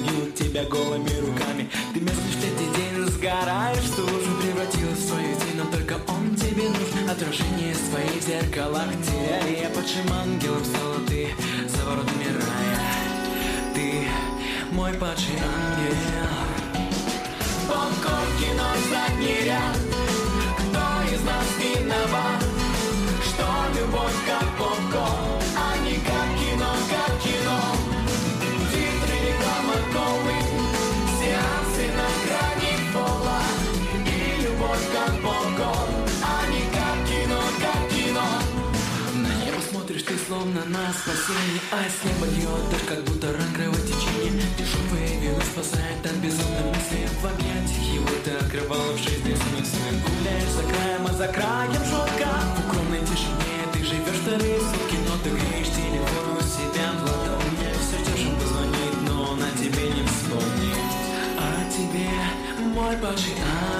бьют тебя голыми руками. Ты мерзнешь третий день, сгораешь в лужу, превратилась в свою тень, но только он тебе нужен. Отражение своих в зеркалах теряя, я падшим ангелом стала ты за воротами рая. Ты мой падший ангел. Попкорн, кино, задний ряд. Кто из нас виноват? Что любовь как попкорн, а не как кино, как кино. Титры, реклама, колы, сеансы на грани пола. И любовь как попкорн, а не как кино, как кино. На небо смотришь ты словно на спасение, а с неба льет дождь, как будто ран кровотечения. Дешевое вино спасает от безумной мысли. В объятиях его ты открывала в жизни смыслы. Гуляешь за краем, а за краем шутка. В укромной тишине ты живешь вторые сутки, но ты греешь телефон у себя в ладони. Все ждешь, он позвонит, но он о тебе не вспомнит. А тебе, мой падший ангел.